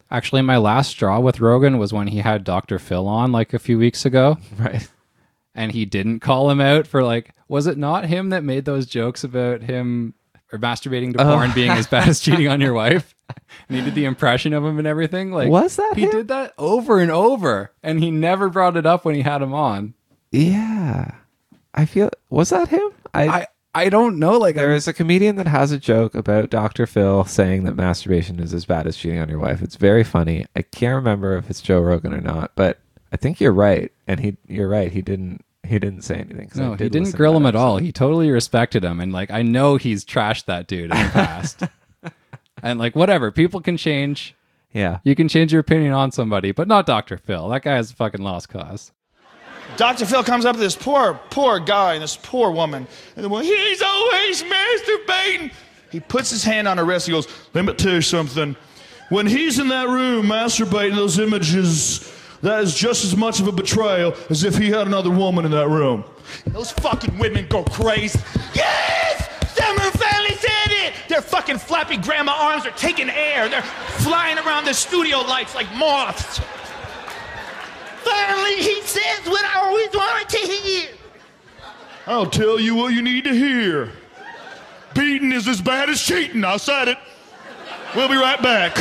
Actually, my last straw with Rogan was when he had Dr. Phil on like a few weeks ago. Right. And he didn't call him out for like, was it not him that made those jokes about him or masturbating to porn being as bad as cheating on your wife? And he did the impression of him and everything. Like, Was that he him? did that over and over, and he never brought it up when he had him on. Yeah. Was that him? I don't know. Like, There is a comedian that has a joke about Dr. Phil saying that masturbation is as bad as cheating on your wife. It's very funny. I can't remember if it's Joe Rogan or not, but I think you're right. And you're right. He didn't say anything. No, he didn't grill him at all. He totally respected him. And like, I know he's trashed that dude in the past. And like, whatever, people can change. Yeah. You can change your opinion on somebody, but not Dr. Phil. That guy has a fucking lost cause. Dr. Phil comes up to this poor guy and this poor woman. And the woman, he's always masturbating. He puts his hand on her wrist. He goes, let me tell you something. When he's in that room masturbating those images, that is just as much of a betrayal as if he had another woman in that room. Those fucking women go crazy. Yes! Someone finally said it! Their fucking flappy grandma arms are taking air. They're flying around the studio lights like moths. Finally, he says what I always wanted to hear. I'll tell you what you need to hear. Beating is as bad as cheating. I said it. We'll be right back.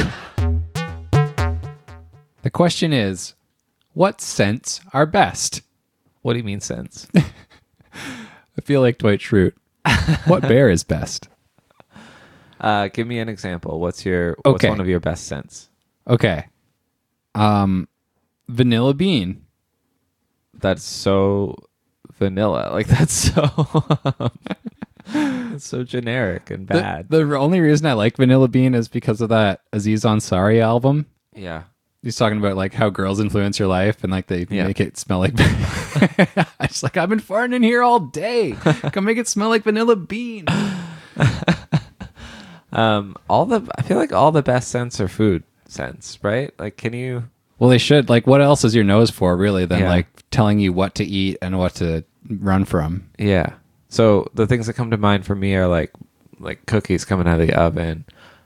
The question is, what scents are best? What do you mean sense? I feel like Dwight Schrute. What bear is best? Give me an example. What's Okay. one of your best scents? Okay. Vanilla bean. That's so vanilla. Like that's so it's so generic and bad. The only reason I like vanilla bean is because of that Aziz Ansari album. Yeah. He's talking about like how girls influence your life and like they make it smell like I was like, I've been farting in here all day. Come make it smell like vanilla bean. I feel like all the best scents are food scents, right? Like can you Well, they should. Like, what else is your nose for, really, than Yeah. like telling you what to eat and what to run from? Yeah. So the things that come to mind for me are like cookies coming out of the oven,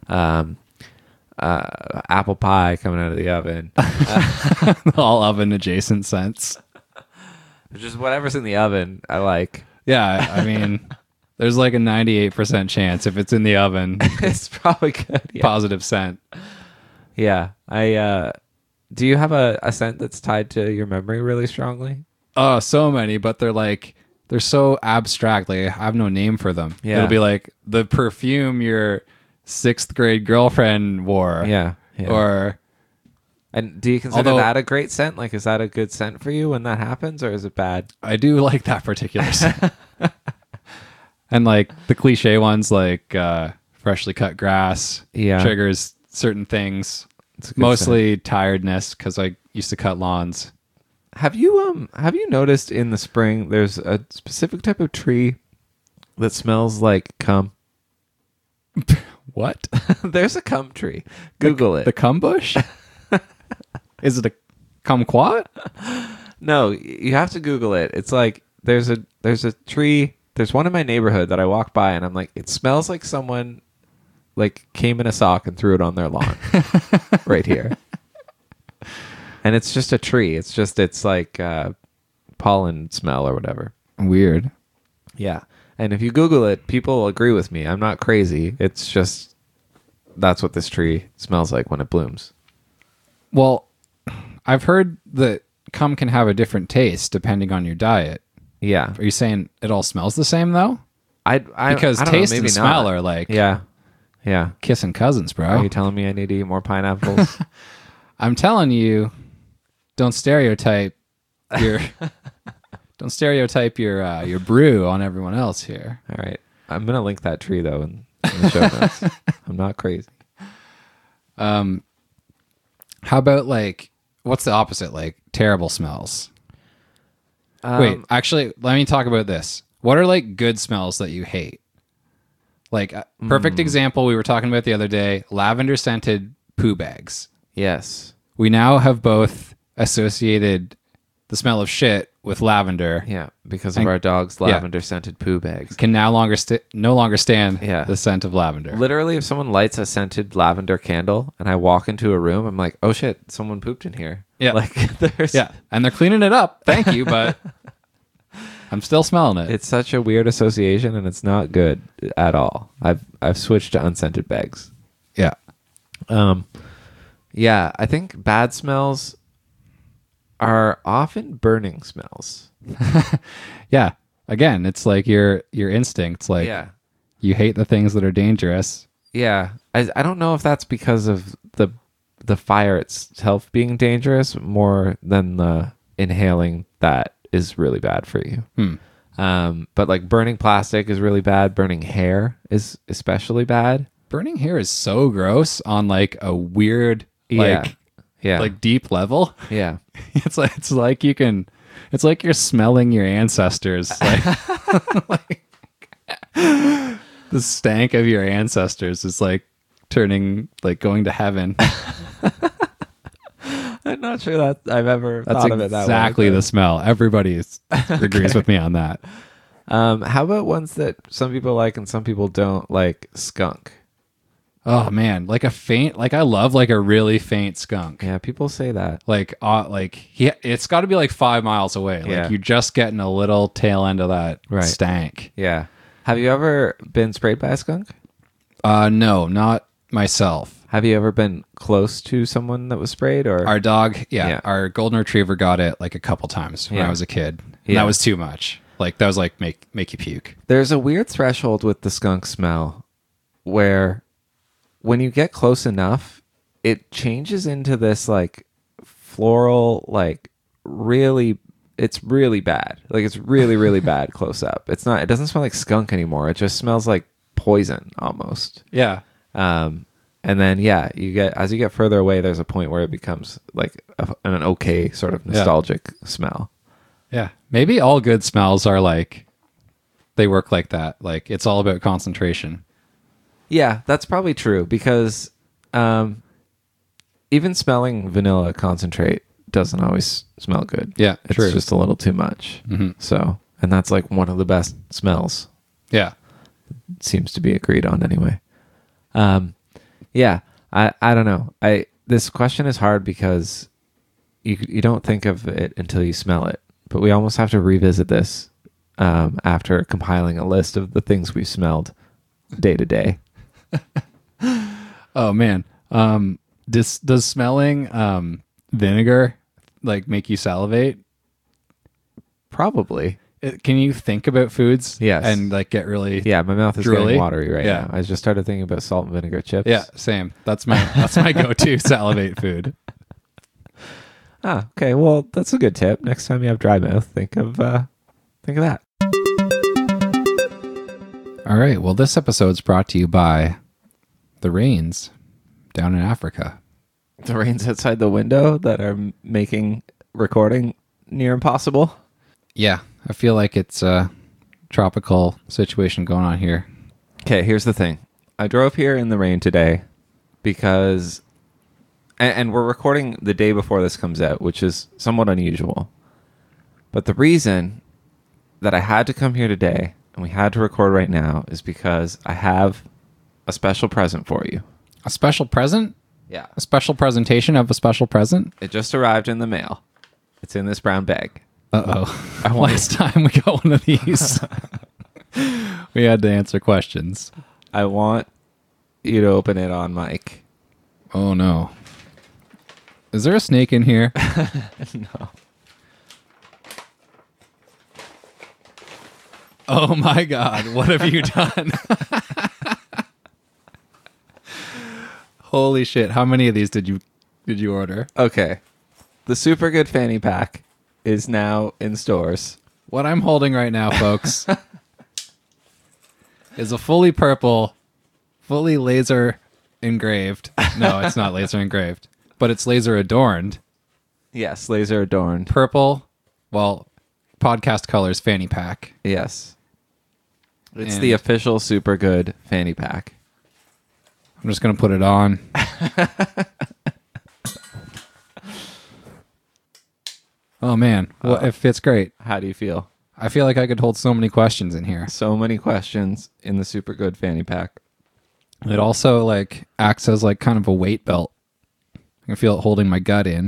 apple pie coming out of the oven, All oven adjacent scents. just whatever's in the oven. I like. Yeah, I mean, there's like a 98% chance if it's in the oven, It's probably good. Yeah. positive scent. Yeah. Do you have a scent that's tied to your memory really strongly? Oh, so many, but they're so abstract. Like, I have no name for them. Yeah. It'll be like the perfume your 6th grade girlfriend wore. Yeah. And do you consider that a great scent? Like, is that a good scent for you when that happens, or is it bad? I do like that particular scent. And like the cliche ones like freshly cut grass triggers certain things. Mostly tiredness because I used to cut lawns. Have you noticed in the spring there's a specific type of tree that smells like cum? What? There's a cum tree. Google it. The cum bush? Is it a kumquat? No, you have to Google it. It's like there's a tree. There's one in my neighborhood that I walk by and I'm like, it smells like someone like came in a sock and threw it on their lawn right here. And it's just a tree. It's like pollen smell or whatever. Weird. Yeah. And if you Google it, people will agree with me. I'm not crazy. It's just that's what this tree smells like when it blooms. Well, I've heard that cum can have a different taste depending on your diet. Yeah. Are you saying it all smells the same though? Because I don't taste know, maybe and smell not. are like Yeah. kissing cousins, bro. Are you telling me I need to eat more pineapples? I'm telling you, don't stereotype your your brew on everyone else here. All right. I'm going to link that tree though in the show notes. I'm not crazy. How about like what's the opposite? Like terrible smells. Wait, actually, let me talk about this. What are like good smells that you hate? Like perfect example we were talking about the other day, lavender scented poo bags. Yes. We now have both associated the smell of shit with lavender. Yeah, because of our dog's lavender scented poo bags. Can no longer stand Yeah. the scent of lavender. Literally, if someone lights a scented lavender candle and I walk into a room, I'm like, oh shit, someone pooped in here. Yeah. Like there's Yeah, and they're cleaning it up. Thank you, but I'm still smelling it. It's such a weird association, and it's not good at all. I've switched to unscented bags. Yeah. Yeah, I think bad smells are often burning smells. Yeah. Again, it's like your instincts. Like Yeah. you hate the things that are dangerous. Yeah. I don't know if that's because of the fire itself being dangerous more than the inhaling that is really bad for you. But like burning plastic is really bad. Burning hair is especially bad. Burning hair is so gross on like a weird, like, Yeah. like deep level. Yeah. It's like you're smelling your ancestors. Like, the stank of your ancestors is like going to heaven. I'm not sure that I've ever That's thought of it that way. exactly the smell. Everybody agrees with me on that. How about ones that some people like and some people don't, like skunk? Oh man, like a faint, like I love like a really faint skunk. Yeah, people say that. It's got to be like 5 miles away. Yeah. Like you're just getting a little tail end of that Right. stank. Yeah. Have you ever been sprayed by a skunk? No, not myself. Have you ever been close to someone that was sprayed? Or Our dog, Yeah. our golden retriever got it like a couple times when Yeah. I was a kid. And Yeah. that was too much. Like that was like make you puke. There's a weird threshold with the skunk smell where when you get close enough, it changes into this like floral, like it's really bad. Like it's really, really bad close up. It doesn't smell like skunk anymore. It just smells like poison almost. Yeah. And then, as you get further away, there's a point where it becomes like an okay sort of nostalgic smell. Yeah. Maybe all good smells are like, they work like that. Like it's all about concentration. Yeah, that's probably true because even smelling vanilla concentrate doesn't always smell good. Yeah, it's true. just a little too much. So, and that's like one of the best smells. Yeah. It seems to be agreed on anyway. Yeah, I don't know. This question is hard because you don't think of it until you smell it. But we almost have to revisit this after compiling a list of the things we've smelled day to day. Oh man. Does smelling vinegar like make you salivate? Probably. Can you think about foods? Yes. And like get really Yeah, my mouth is Drooly? getting watery right Yeah. now. I just started thinking about salt and vinegar chips. Yeah, same. That's my go-to salivate food. Ah, okay. Well, that's a good tip. Next time you have dry mouth, think of that. All right. Well, this episode's brought to you by the rains down in Africa. The rains outside the window that are making recording near impossible. Yeah, I feel like it's a tropical situation going on here. Okay, here's the thing. I drove here in the rain today because, and we're recording the day before this comes out, which is somewhat unusual. But the reason that I had to come here today and we had to record right now is because I have a special present for you. A special present? Yeah. A special presentation of a special present? It just arrived in the mail. It's in this brown bag. Uh-oh. Last time we got one of these, we had to answer questions. I want you to open it on mic. Oh, no. Is there a snake in here? No. Oh, my God. What have you done? Holy shit. How many of these did you order? Okay. The Super Good Fanny Pack is now in stores. What I'm holding right now, folks, is a fully purple, fully laser engraved. No, it's not laser engraved, but it's laser adorned. Yes, laser adorned. Purple, well, podcast colors fanny pack. Yes. It's And- the official Super Good Fanny Pack. I'm just going to put it on. Oh man, well, it fits great. How do you feel? I feel like I could hold so many questions in here. So many questions in the super good fanny pack. It also like acts as like kind of a weight belt. I can feel it holding my gut in.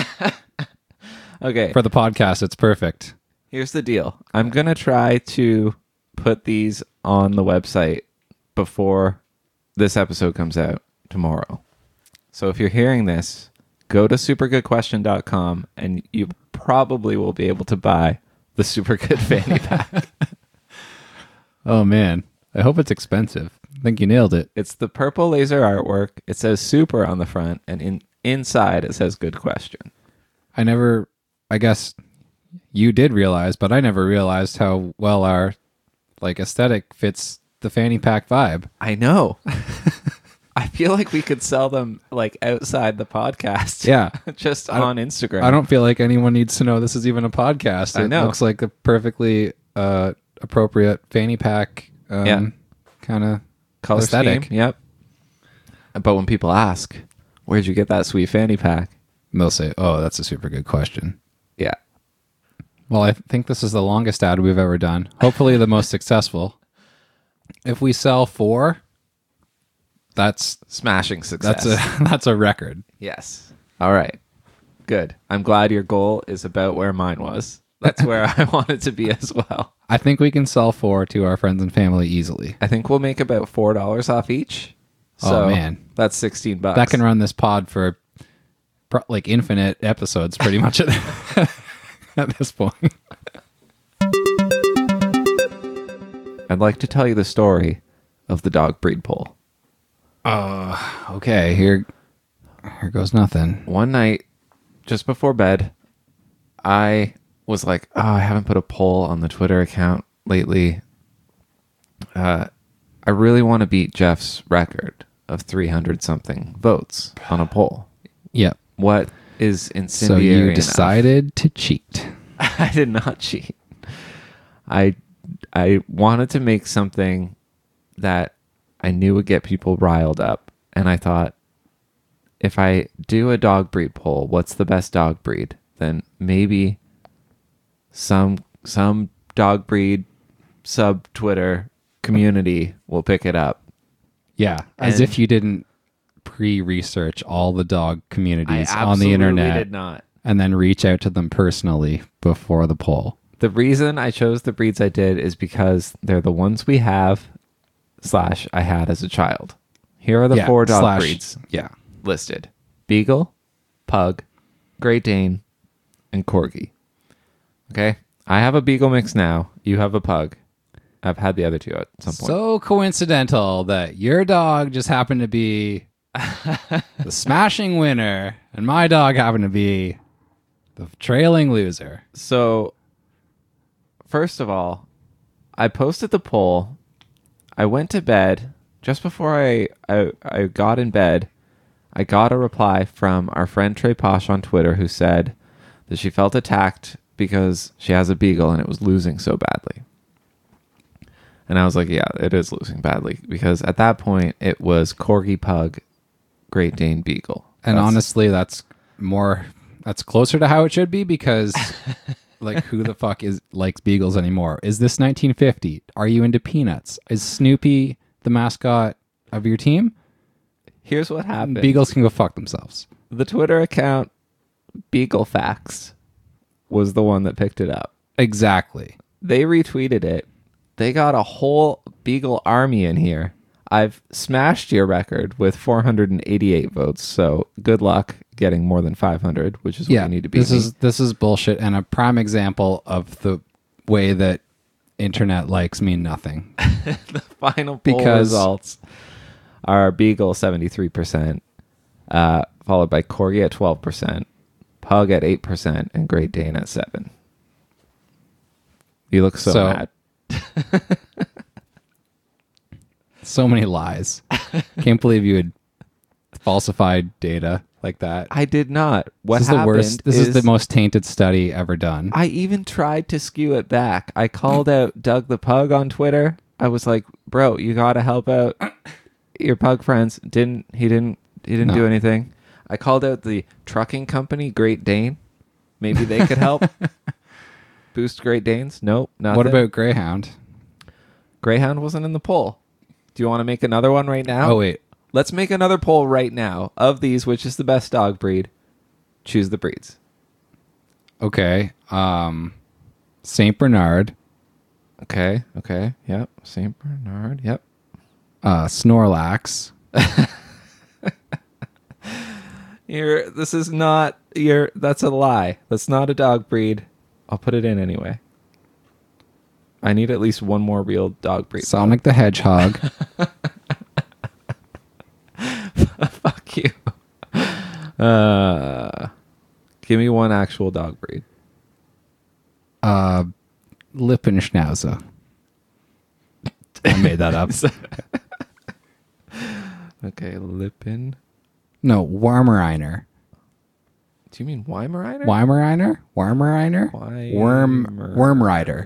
Okay. For the podcast, it's perfect. Here's the deal. I'm going to try to put these on the website before this episode comes out tomorrow. So if you're hearing this, go to supergoodquestion.com and you probably will be able to buy the Super Good Fanny Pack. Oh man, I hope it's expensive. I think you nailed it. It's the purple laser artwork. It says super on the front, and inside it says good question. I guess you did realize, but I never realized how well our like aesthetic fits the fanny pack vibe. I know. I feel like we could sell them like outside the podcast. Yeah. Just on Instagram. I don't feel like anyone needs to know this is even a podcast. I know. It looks like a perfectly appropriate fanny pack kind of color aesthetic. scheme. Yep. But when people ask, where'd you get that sweet fanny pack? They'll say, "Oh, that's a super good question." Yeah. Well, I think this is the longest ad we've ever done. Hopefully the most successful. If we sell 4, that's Smashing success. that's a record. Yes. All right. Good. I'm glad your goal is about where mine was. That's where I wanted to be as well. I think we can sell 4 to our friends and family easily. I think we'll make about $4 off each. So Oh man, that's $16. that can run this pod for like infinite episodes, pretty much at this point. I'd like to tell you the story of the dog breed poll. Okay, here goes nothing. One night, just before bed, I was like, "Oh, I haven't put a poll on the Twitter account lately. I really want to beat Jeff's record of 300 something votes on a poll. Yep. What is So incendiary you enough?" decided to cheat. I did not cheat. I wanted to make something that I knew would get people riled up, and I thought, if I do a dog breed poll, what's the best dog breed? Then maybe some dog breed sub Twitter community will pick it up. Yeah, as And- if you didn't pre-research all the dog I communities on absolutely the internet did not. and then reach out to them personally before the poll. The reason I chose the breeds I did is because they're the ones we have / I had as a child. Here are the 4 dog breeds Yeah. listed: Beagle, Pug, Great Dane, and Corgi. Okay? I have a Beagle mix now. You have a Pug. I've had the other 2 at some point. So coincidental that your dog just happened to be the smashing winner and my dog happened to be the trailing loser. So, first of all, I posted the poll. I went to bed. Just before I got in bed, I got a reply from our friend Trey Posh on Twitter who said that she felt attacked because she has a Beagle and it was losing so badly. And I was like, yeah, it is losing badly, because at that point it was Corgi, Pug, Great Dane, Beagle. And That's- honestly, that's closer to how it should be, because like who the fuck likes beagles anymore? Is this 1950? Are you into peanuts? Is Snoopy the mascot of your team? here's what happened. Beagles can go fuck themselves. The Twitter account Beagle Facts was the one that picked it up. Exactly. They retweeted it. They got a whole Beagle army in here. I've smashed your record with 488 votes, so good luck getting more than 500, which is what you need to be. This is bullshit, and a prime example of the way that internet likes mean nothing. The final poll Because- results are Beagle 73%, followed by Corgi at 12%, Pug at 8%, and Great Dane at 7%. You look so mad. So many lies. Can't believe you had falsified data like that. I did not. What This is the happened worst. This is the most tainted study ever done. I even tried to skew it back. I called out Doug the Pug on Twitter. I was like, "Bro, you got to help out your pug friends." He didn't No. do anything. I called out the trucking company Great Dane. Maybe they could help boost Great Danes. Nope, nothing. What about Greyhound? Greyhound wasn't in the poll. Do you want to make another one right now? Oh, wait. Let's make another poll right now. Of these, which is the best dog breed? Choose the breeds. Okay. St. Bernard. Okay. Yep. St. Bernard. Yep. Snorlax. That's a lie. That's not a dog breed. I'll put it in anyway. I need at least one more real dog breed. Sonic the Hedgehog. Fuck you. Give me one actual dog breed. Lippenschnauzer. I made that up. Okay, Lippen. No, Weimaraner. Do you mean Weimaraner? Weimaraner? Wormrider.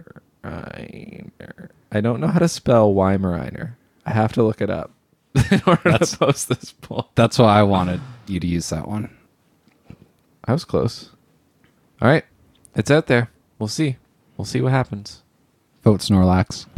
I don't know how to spell Weimaraner. I have to look it up in order to post this poll. That's why I wanted you to use that one. I was close. All right. It's out there. We'll see. We'll see what happens. Vote Snorlax.